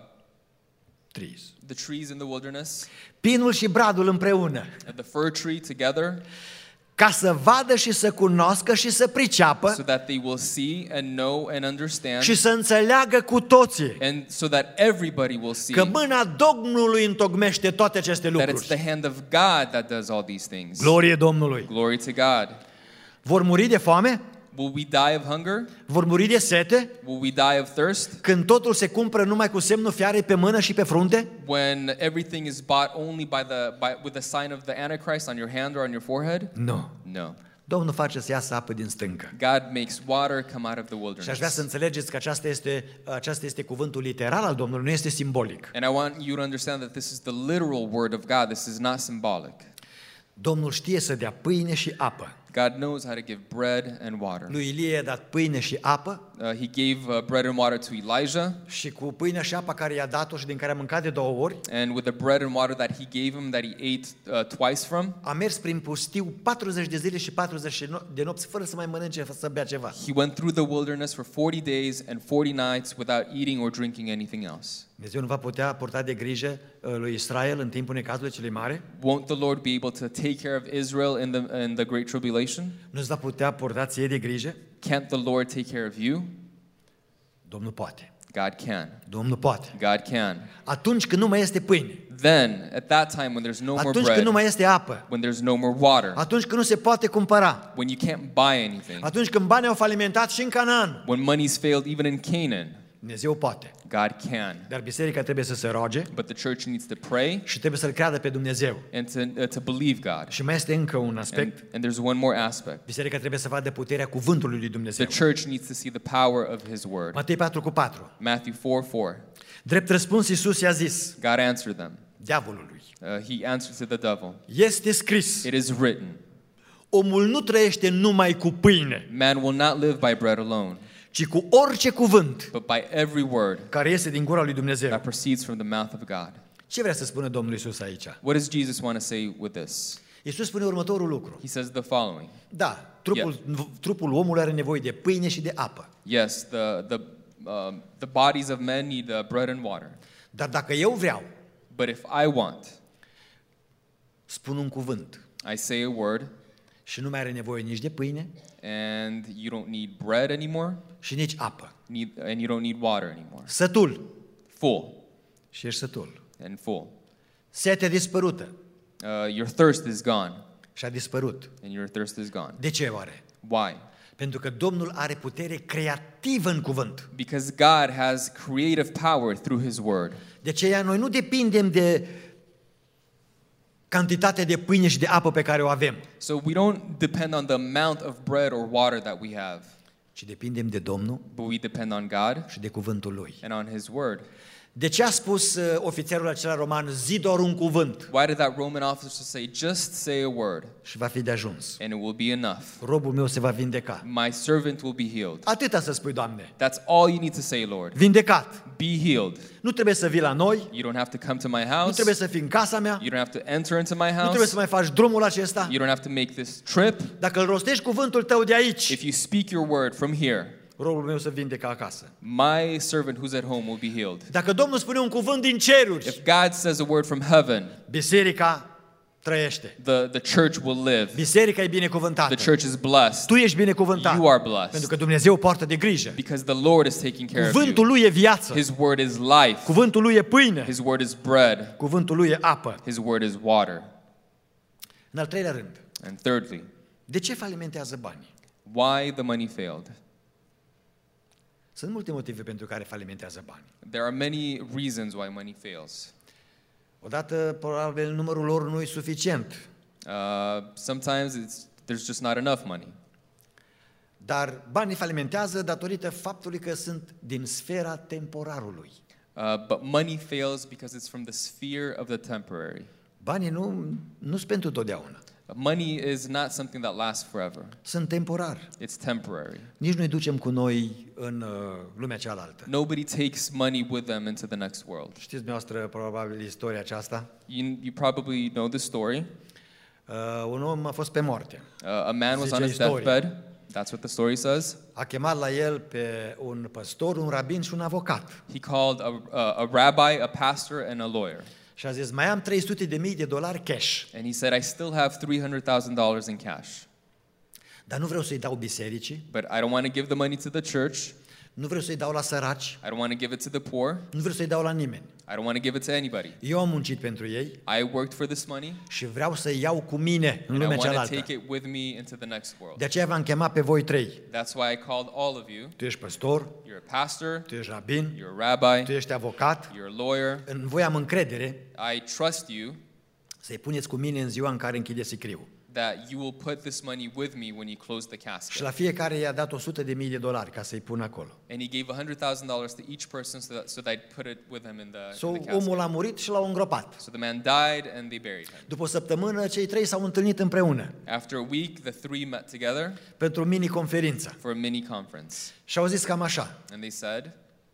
trees. the trees in the wilderness, Pinul și bradul împreună, and the fir tree together, ca să vadă și să cunoască și să priceapă so that they will see and know and understand, și să înțeleagă cu toții and so that everybody will see că mâna Domnului întocmește toate aceste that it's lucruri. the hand of God that does all these things. Glorie Domnului! Glory to God. Vor muri de foame? Will we die of hunger? Vor muri de sete? Will we die of thirst? Când totul se cumpără numai cu semnul fiarei pe mână și pe frunte? When everything is bought only with the sign of the Antichrist on your hand or on your forehead? Nu. No. Domnul face să iasă apă din stâncă. God makes water come out of the Și aș vrea wilderness. să înțelegeți că aceasta este cuvântul literal al Domnului, nu este simbolic. And I want you to understand that this is the literal word of God. This is not symbolic. Domnul știe să dea pâine și apă. God knows how to give bread and water. Lui Ilie i-a dat pâine și apă He gave bread and water to Elijah, și cu pâinea și apa care i-a dat-o și din care a mâncat de 2 ori, and with the bread and water that he gave him, that he ate twice from, a mers prin pustiu 40 de zile și 40 de nopți fără să mai mănânce, să bea ceva. he went through the wilderness for 40 days and 40 nights without eating or drinking anything else. Dumnezeu nu va putea purta de grijă lui Israel în timpul necazului celui mare? Won't the Lord be able to take care of Israel in the great tribulation? Nu-ți va putea purta ție de grijă? Can't the Lord take care of you? Domnul poate. God can. Domnul poate. God can. Atunci când nu mai este pâine, Then, at that time, when there's no more atunci bread, când nu mai este apă, when there's no more water, atunci când nu se poate cumpăra, when you can't buy anything, atunci când banii au falimentat și în Canaan, when money's failed even in Canaan, Dumnezeu poate. God can. Dar biserica trebuie să se roage But the church needs to pray și trebuie să-L creadă pe Dumnezeu. and to believe God. Și mai este încă un aspect. And there's one more aspect. Biserica trebuie să vadă puterea cuvântului lui Dumnezeu. The church needs to see the power of His word. Matei 4:4. Matthew 4:4. Drept răspuns, Iisus i-a zis God answered them. diavolului: He answered to the devil. este scris, It is written, omul nu trăiește numai cu pâine, man will not live by bread alone, ci cu orice cuvânt but by every word care iese din gura lui Dumnezeu. that proceeds from the mouth of God. Ce vrea să spună Domnul Iisus aici? What does Jesus want to say with this? Iisus spune următorul lucru. He says the following. Da, trupul omului are nevoie de pâine și de apă. Yes, the bodies of men need bread and water. Dar dacă eu vreau, But if I want, spun un cuvânt I say a word, și nu mai are nevoie nici de pâine and you don't need bread anymore, și nici apă. and you don't need water anymore. Sătul. Full Și ești sătul. and full. Setea dispărută. Your thirst is gone, Și a dispărut. and your thirst is gone. De ce oare? Why? Pentru că Domnul are putere creativă în cuvânt. Because God has creative power through His word. De aceea noi nu depindem de cantitatea de pâine și de apă pe care o avem, So we don't depend on the amount of bread or water that we have, ci depindem de Domnul but we depend on God și de cuvântul Lui. and on His word. De ce a spus ofițerul acela roman, zi doar un cuvânt Why did that Roman officer say, just say a word și va fi de ajuns? and it will be enough? Robul meu se va vindeca. My servant will be healed. Atâta să spui, Doamne. That's all you need to say, Lord. Vindecat. Be healed. Nu trebuie să vii la noi, You don't have to come to my nu house. trebuie să fii în casa mea, You don't have to enter into my nu trebuie house. să mai faci drumul acesta. You don't have to make this trip. Dacă îl rostești cuvântul tău de aici, If you speak your word from here, robul meu se vindecă acasă. my servant who's at home will be healed. Dacă Domnul spune un cuvânt din ceruri, If God says a word from heaven, biserica trăiește. the church will live. Biserica e binecuvântată. The church is blessed. Tu ești binecuvântat. You are blessed. Pentru că Dumnezeu poartă de grijă. Because the Lord is taking care of Cuvântul you. lui e viață. His word is life. Cuvântul lui e pâine. His word is bread. Cuvântul lui e apă. His word is water. În al treilea rând, And thirdly, de ce falimentează banii? why the money failed? Sunt multe motive pentru care falimentează banii. There are many reasons why money fails. Odată, probabil, numărul lor nu e suficient. Sometimes there's just not enough money. Dar banii falimentează datorită faptului că sunt din sfera temporarului. But money fails because it's from the sphere of the temporary. Banii nu sunt pentru totdeauna. Money is not something that lasts forever. Sunt temporari. It's temporary. Nici nu-i ducem cu noi în lumea cealaltă. Nobody takes money with them into the next world. Știți dumneavoastră probabil istoria aceasta? You probably know the story. Un om a fost pe moarte. A man was on Zice his istoria. deathbed. That's what the story says. A chemat la el pe un păstor, un rabin și un avocat. He called a rabbi, a pastor, and a lawyer. Și a zis, mai am $300,000 cash, And he said, I still have $300,000 in cash. dar nu vreau să-i dau bisericii, But I don't want to give the money to the church. nu vreau să-i dau la săraci, I don't want to give it to the poor. nu vreau să-i dau la nimeni. I don't want to give it to anybody. Eu am muncit pentru ei I worked for this money, și vreau să iau cu mine în and I lumea want to cealaltă. take it with me into the next world. De aceea v-am chemat pe voi trei. That's why I called all of you. Tu ești păstor, You're a pastor, tu ești rabin, you're a rabbi, tu ești avocat. you're a lawyer. În voi am încredere I trust you. să-i puneți cu mine în ziua în care închide sicriul. that you will put this money with me when you close the Și casket. la fiecare i-a dat $100,000 ca să-i pună acolo. And he gave $100,000 to each person so that I'd put it with him in the So, casket. omul a murit și l-au îngropat. So the man died and they buried him. După o săptămână, cei trei s-au întâlnit împreună After a week, the three met together pentru o mini-conferință. for a mini conference. Și au zis cam așa: And they said,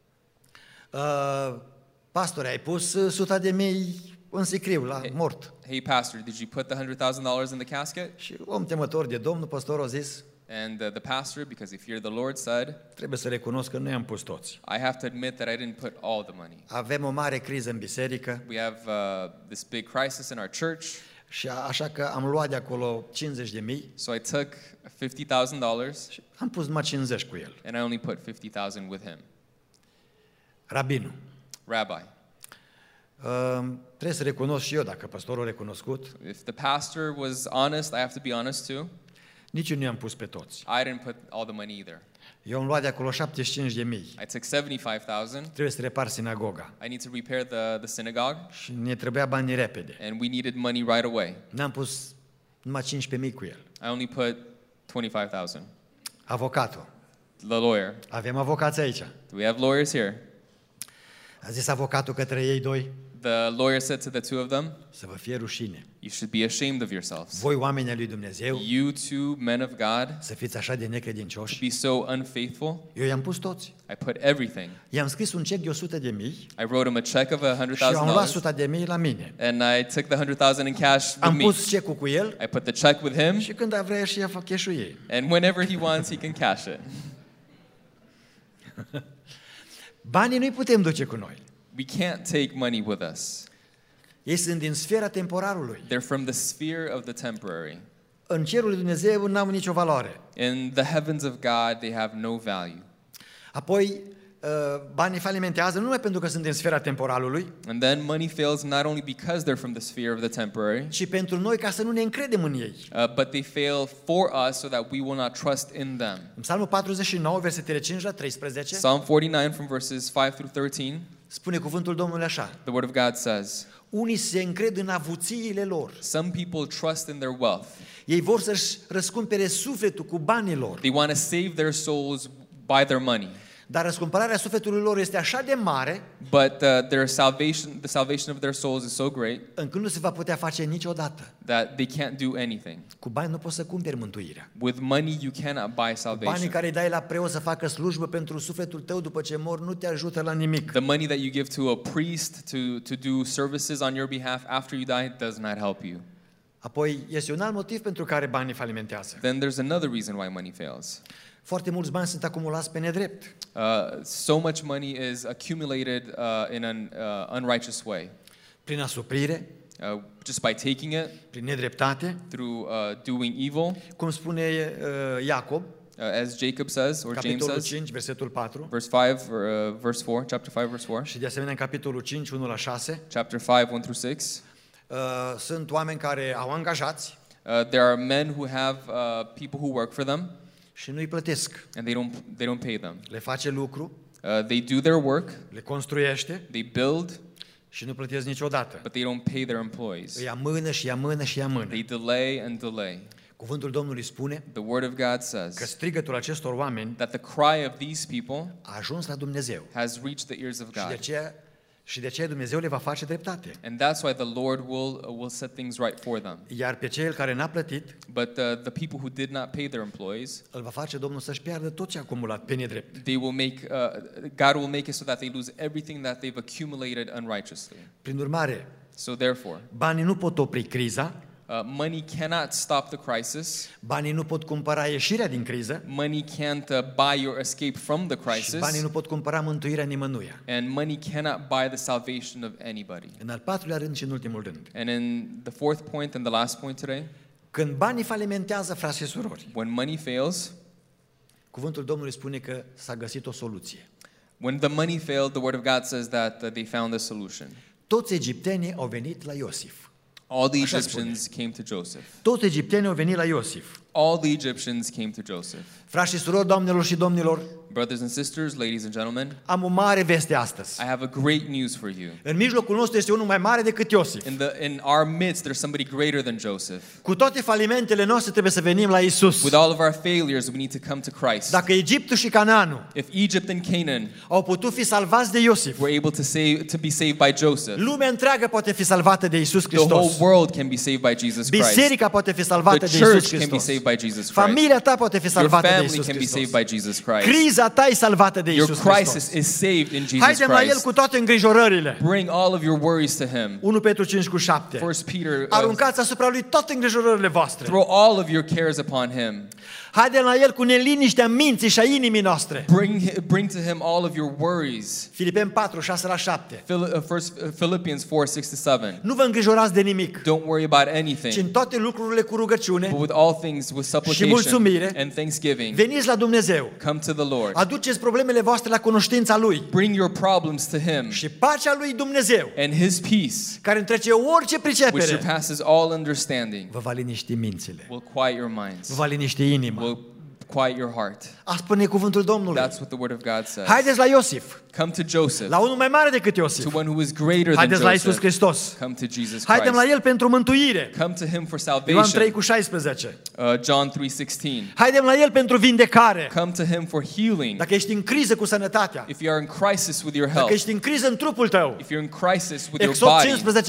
pastore, ai pus $100,000 în sicriu, la mort. hey pastor, did you put the $100,000 in the casket? Și om temător de Domnul, păstorul a zis: And the pastor, because he feared the Lord, said, trebuie să recunosc că nu i-am pus toți. I have to admit that I didn't put all the money. Avem o mare criză în biserică We have this big crisis in our church, și așa că am luat de acolo 50.000 so I took $50,000 și am pus numai 50 cu el. and I only put 50,000 with him. Rabinul. Rabbi, Trebuie să recunosc și eu, dacă păstorul a recunoscut, if the pastor was honest, I have to be honest too. nici eu nu i-am pus pe toți. I didn't put all the money either. Eu am luat de acolo 75.000. I took 75,000. Trebuie să repar sinagoga I need to repair the synagogue, și ne trebuia bani repede. and we needed money right away. N-am pus numai 15.000 cu el. I only put 25,000. Avocatul. The lawyer. Avem avocați aici. Do we have lawyers here? A zis avocatul către ei doi: The lawyer said to the two of them, să vă fie rușine. you should be ashamed of yourselves. Voi, oamenii lui Dumnezeu, You two men of God, să fiți așa de necredincioși. be so unfaithful. Eu i-am pus toți. I put everything. I-am scris un cec de 100.000 I wrote him a check of și am luat $100,000, 100.000 la mine. and I took the 100,000 in cash with Am me. pus cecul cu el I put the check with him, și când vrea și ea fac cash-ul ei. and whenever he wants, he can cash it. Banii nu-i putem duce cu noi. We can't take money with us. Ei sunt din sfera temporarului. They're from the sphere of the temporary. În cerul lui Dumnezeu n-au nicio valoare. In the heavens of God, they have no value. Apoi, banii falimentează nu numai pentru că sunt din sfera temporalului, And then money fails not only because they're from the sphere of the temporary, ci pentru noi ca să nu ne încredem în ei. but they fail for us so that we will not trust in them. În Psalmul 49, versetele 5 la 13, Psalm 49 from verses 5 through 13, spune cuvântul Domnului așa: the word of God says, unii se încred în avuțiile lor. some people trust in their wealth. Ei vor să-și răscumpere sufletul cu banii lor. They want to save their souls by their money. Dar răscumpărarea sufletului lor este așa de mare But the salvation of their souls is so great încât nu se va putea face niciodată. that they can't do anything. Cu bani nu poți să cumperi mântuirea. With money, you cannot buy Banii salvation. care îi dai la preot să facă slujbă pentru sufletul tău după ce mor nu te ajută la nimic. The money that you give to a priest to do services on your behalf after you die does not help you. Apoi este un alt motiv pentru care banii falimentează. Then there's another reason why money fails. Foarte mulți bani sunt acumulați pe nedrept. So much money is accumulated in an unrighteous way. Prin asuprire, Just by taking it, prin nedreptate, through doing evil, cum spune Iacob, as Jacob says, or James capitolul says, 5, versetul 4, verse 5, verse 4, chapter 5, verse 4, și de asemenea în capitolul 5, 1 la 6, chapter 5, 1 through 6. sunt oameni care au angajați There are men who have people who work for them, și nu îi plătesc. and they don't pay them. Le face lucru, They do their work, le construiește they build, și nu plătesc niciodată. but they don't pay their employees. Îi amână și amână și amână. They delay and delay. Cuvântul Domnului spune The word of God că says strigătul acestor oameni that the cry of these people a ajuns la Dumnezeu. has reached the ears of Și de aceea Dumnezeu le va face dreptate. And that's why the Lord will set things right for them. Iar pe cel care n-a plătit, But the people who did not pay their employees, îl va face Domnul să-și piardă tot ce a acumulat pe nedrept. they will make God will make it so that they lose everything that they've accumulated unrighteously. Prin urmare, So therefore, banii nu pot opri criza, money cannot stop the crisis. banii nu pot cumpăra ieșirea din criză Money can't buy your escape from the și banii crisis, nu pot cumpăra mântuirea nimănuia. and money cannot buy the salvation of anybody. În al patrulea rând și în ultimul rând, And in the fourth point and the last point today, când banii falimentează, frați și surori, when money fails, cuvântul Domnului spune că s-a găsit o soluție. when the money failed, the word of God says that they found a solution. Toți egiptenii au venit la Iosif. All the Așa Egyptians came to Joseph. Toți egiptenii au venit la Iosif. All the Egyptians came to Joseph. Frați și surori, doamnelor și domnilor, Brothers and sisters, ladies and gentlemen, am o mare veste astăzi. I have a great news for you. În mijlocul nostru este unul mai mare decât Iosif. In our midst, there's somebody greater than Joseph. Cu toate falimentele noastre trebuie să venim la Isus. With all of our failures, we need to come to Christ. Dacă Egiptul și Canaanul If Egypt and Canaan au putut fi salvați de Iosif, were able to be saved by Joseph, lumea întreagă poate fi salvată de Isus the whole Hristos. world can be saved by Jesus Christ. Biserica poate fi salvată The de Isus church can be Hristos. saved by Jesus Christ. Familia ta poate fi Your salvată de family Isus can be saved Hristos. by Jesus Christ. Criza ta e salvată de Your Isus crisis Hristos. is saved in Jesus Haidem la El Christ. cu toate îngrijorările. Bring all of your worries to Him. 1 Petru 5:7. 1 Peter, Aruncați asupra Lui toate îngrijorările voastre. throw all of your cares upon Him. Haidem la El cu neliniștea minții și a inimii noastre. Bring to Him all of your worries. Filipeni 4:6-7. Philippians 4:6-7. Nu vă îngrijorați de nimic, Don't worry about ci anything, în toate lucrurile cu rugăciune but with all things with supplication mulțumire, and thanksgiving, veniți la Dumnezeu. come to the Lord. Aduceți problemele voastre la cunoștința Lui. Bring your problems to Him, Și pacea Lui Dumnezeu, and His peace, care întrece orice which pricepere, surpasses all understanding, vă va liniști mințile, will quiet your vă minds, va liniști inima. will quiet your heart. A spune cuvântul Domnului. That's what the Word of God says. Haideți la Iosif, Come to Joseph, la unul mai mare decât Iosif. to one who is greater than Haideți la Isus Joseph. Hristos. Come to Jesus Haidem la Christ. El pentru mântuire. Come to Him for Ioan salvation. 3:16. John 3:16. Haidem la El pentru vindecare. Come to Him for healing. Dacă ești în criză cu sănătatea, If you are in crisis with your dacă health, ești în criză în trupul tău, if you're in crisis with your Exod body,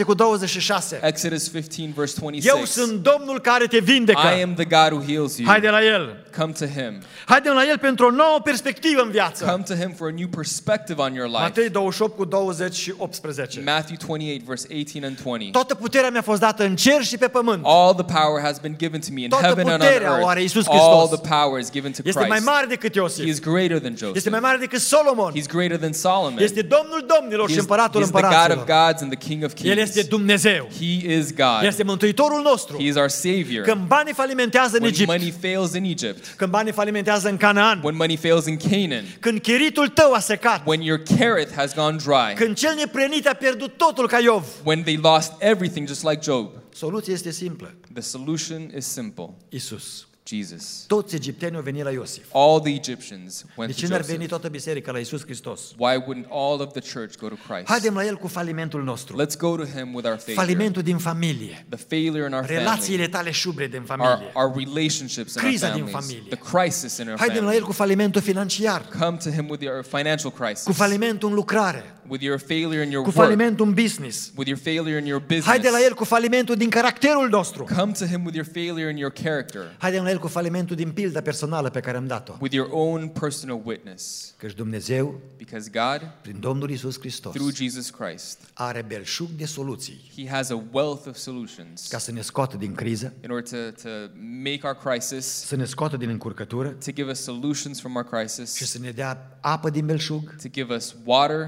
15:26. Exodus 15 verse Eu 26. sunt Domnul care te vindecă. I am the God who heals you. Haide la El. Come to Him. Haidem la El pentru o nouă perspectivă în viață. Come to Him for a new perspective on your life. Matei 28:20 și 18. Matthew 28 verse 18 and 20. Toată puterea mi-a fost dată în cer și pe pământ. All the power has been given to me in Toată heaven and on puterea o are earth. Iisus All Hristos. the power is given to Este mai Christ. mare decât He Iosif. is greater than Este Joseph. mai mare decât Solomon. He's greater than Solomon. Este Domnul domnilor He și is împăratul he's the God of împăraților. gods and the King of El este kings. Dumnezeu. He is God. Este Mântuitorul nostru. He is our Savior. Când banii falimentează în When Egipt, money fails in Egypt, când banii falimentează în Canaan, when money fails in Canaan, când chiritul tău a secat, when your carrot has gone dry, când cel neprenit a pierdut totul ca Iov, when they lost everything just like Job, soluția este simplă. the solution is simple. Isus. Jesus. Toți egiptenii au venit la Iosif. All the Egyptians De went ce to n-ar veni Joseph. toată biserica la Isus Hristos? Why wouldn't all of the church go to Christ? Haidem la El cu falimentul nostru. Let's go to Him with our failure. Falimentul din familie. The failure in our family. Relațiile tale șubrede în familie. Our relationships in our Criza din families. familie. The crisis in our Haidem la family. El cu falimentul financiar. Come to Him with your financial crisis. Cu falimentul în lucrare. With your failure in your Cu work. falimentul în business. With your failure in your business. Haidem la El cu falimentul din caracterul nostru. Come to Him with your failure in your character. Haidem la El cu falimentul din pilda personală pe care am dat-o. With your own personal witness. Căci Dumnezeu, Because God, prin Domnul Isus Hristos, through Jesus Christ, are belșug de soluții He has a wealth of solutions ca să ne scoată din criză, in order to make our crisis, să ne scoată din încurcătură to give us solutions from our și crisis, să ne dea apă din belșug to give us water,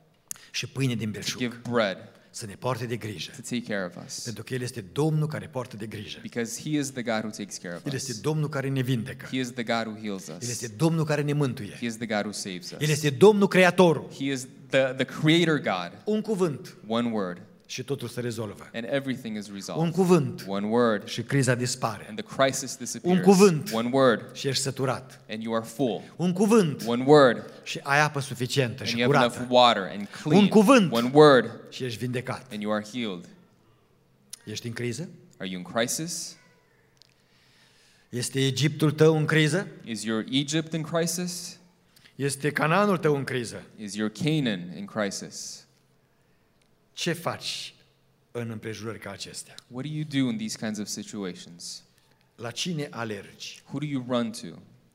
și pâine din to belșug. give bread, Să ne poarte de grijă. to take care of us. Pentru că El este Domnul care poartă de grijă. Because He is the God who takes care of El este us. Domnul care ne vindecă. He is the God who heals El este us. Domnul care ne mântuie. He is the God who saves El us. este Domnul Creatorul. He is the creator God. Un cuvânt One word, și totul se rezolvă. and everything is Un resolved. cuvânt One word, și criza dispare. and the crisis disappears. Un cuvânt. One word, Și ești săturat. and you are full. Un cuvânt One word, și ai apă suficientă and și you have enough curată. water and clean. Un cuvânt. One word, Și ești vindecat. and you are healed. Ești în criză? Are you in crisis? Este Egiptul tău în criză? Is your Egypt in crisis? Este Canaanul tău în criză? Is your Canaan in crisis? Ce faci în împrejurări ca acestea? What do you do in these kinds of situations? La cine alergi? Who do you run to?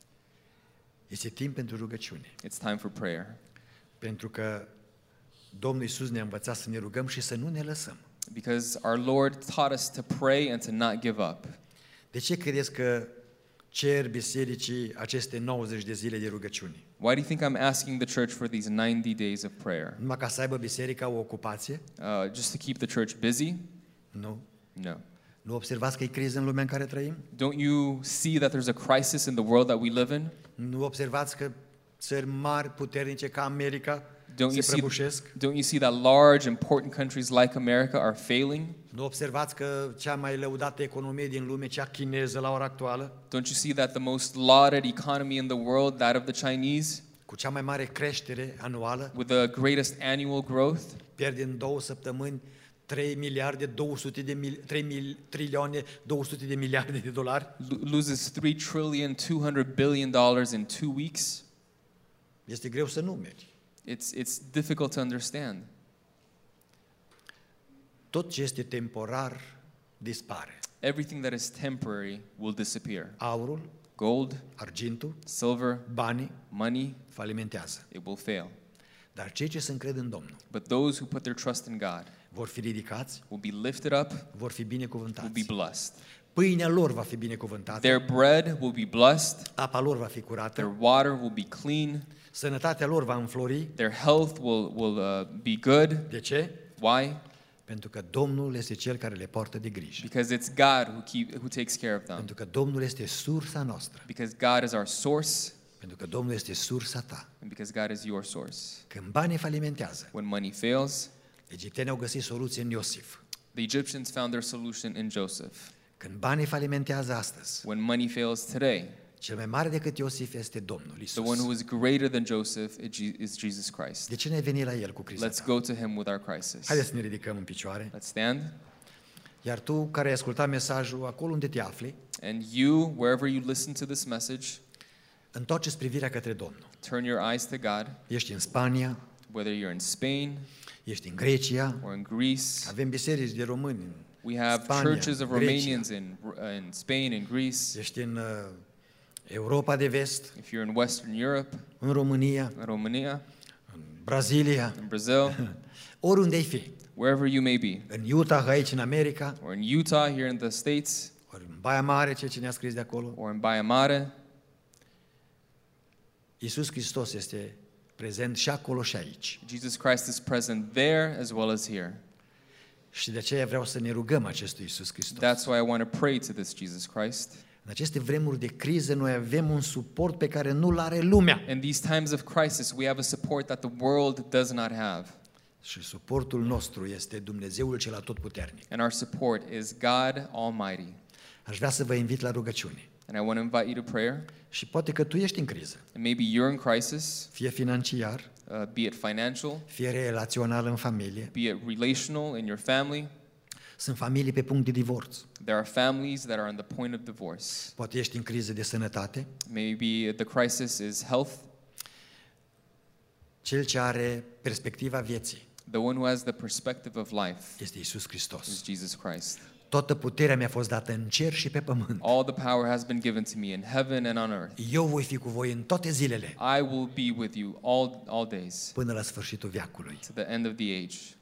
Este timp pentru rugăciune. It's time for prayer. Pentru că Domnul Iisus ne-a învățat să ne rugăm și să nu ne lăsăm. Because our Lord taught us to pray and to not give up. De ce credeți că cer bisericii aceste 90 de zile de rugăciune? Why do you think I'm asking the church for these 90 days of prayer? Numai ca să aibă biserica o ocupație? Just to keep the church busy? Nu. No. Nu observați că e criză în lumea în care trăim? Don't you see that there's a crisis in the world that we live in? Nu observați că țări mari, puternice ca America se prăbușesc. Don't you see that large, important countries like America are failing? Nu observați că cea mai lăudată economie din lume, cea chineză la ora actuală, Don't you see that the most lauded economy in the world, that of the Chinese, cu cea mai mare creștere anuală, with the greatest annual growth, pierde în 2 săptămâni 3 trilioane 200 de miliarde de dolari? loses $3 trillion, $200 billion in 2 weeks? Este greu să numeri. It's difficult to understand. Tot ce este temporar dispare. Everything that is temporary will disappear. Aurul, Gold, argintul, silver, banii money, falimentează. it will fail. Dar cei ce se încred în Domnul But those who put their trust in God vor fi ridicați, will be lifted up, vor fi will be binecuvântați. blessed. Pâinea lor va fi binecuvântată, Their bread will be blessed, apa lor va fi their curată, water will be clean, sănătatea lor va înflori. their health will be good. De ce? Why? Pentru că Domnul este Cel care le poartă de grijă. Because it's God who takes care of them. Pentru că Domnul este sursa noastră. Because God is our source, Pentru că Domnul este sursa ta. and because God is your source. Când banii falimentează, When money fails, egiptenii au găsit soluție în Iosif. the Egyptians found their solution in Joseph. Când banii falimentează astăzi, When money fails today, cel mai mare decât Iosif este Domnul the one who Isus. is greater than Joseph is Jesus Christ. De ce ne-ai venit la El cu criza Let's ta? go to him with our crisis. Haideți să ne ridicăm în picioare. Let's stand. Iar tu care ai ascultat mesajul, acolo unde te afli, And you, wherever you listen to this message, întoarce-ți privirea către Domnul. turn your eyes to God, Ești în Spania, whether you're in Spain ești în Grecia, or in Greece. avem biserici de români, We have Spania, churches of Grecia. Romanians in Spain and Greece. ești în Europa de Vest, If you're in Western Europe, în România, in Romania, în Brazilia, in Brazil, oriunde ai fi, wherever you may be, în Utah, aici în America, or in Utah here in the States, ori în Baia Mare, ce ne-a scris de acolo, or in Baia Mare, Iisus Hristos este prezent și acolo și aici. Jesus Christ is present there as well as here. Și de aceea vreau să ne rugăm acestui Iisus Hristos. That's why I want to pray to this Jesus Christ. În aceste vremuri de criză noi avem un suport pe care nu-l are lumea. In these times of crisis, we have a support that the world does not have. Și suportul nostru este Dumnezeul cel atotputernic. And our support is God Almighty. Aș vrea să vă invit la rugăciune. And I want to invite you to prayer. Și poate că tu ești în criză, And maybe you're in crisis, fie financiar, be it financial, fie relațional în familie. be it relational in your family. Sunt familii pe punct de divorț. There are families that are on the point of divorce. Poate ești în criză de sănătate. Maybe the crisis is health. Cel ce are perspectiva vieții The one who has the perspective of life este Iisus is Hristos. Jesus Christ. Toată puterea mi-a fost dată în cer și pe pământ. All the power has been given to me in heaven and on earth. Eu voi fi cu voi în toate zilele, I will be with you all days până la sfârșitul veacului. to the end of the age.